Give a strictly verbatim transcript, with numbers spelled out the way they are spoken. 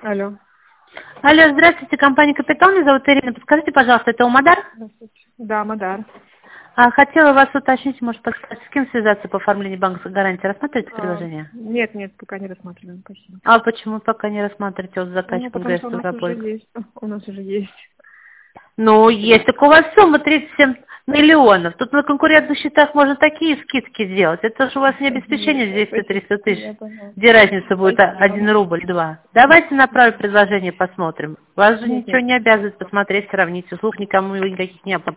Алло. Алло, здравствуйте, компания «Капитал», меня зовут Ирина. Подскажите, пожалуйста, это Умадар? Да, Мадар. А, хотела вас уточнить, может, подсказать, с кем связаться по оформлению банковской гарантии. Рассматриваете А, предложение? нет, нет, пока не рассматриваем, спасибо. А почему пока не рассматриваете? Вот Ну, заказчик потому что у МГС нас уже Ставрополь. есть. У нас уже есть. Ну, есть. Так у вас сумма тридцать семь миллионов. Тут на конкурентных счетах можно такие скидки сделать. Это же у вас не обеспечение двести-триста тысяч, Я поняла. где разница будет Спасибо. один рубль, два. Давайте направим предложение, посмотрим. Вас же Нет, ничего нет. не обязывает посмотреть, сравнить. Услуг никому никаких не оплатить.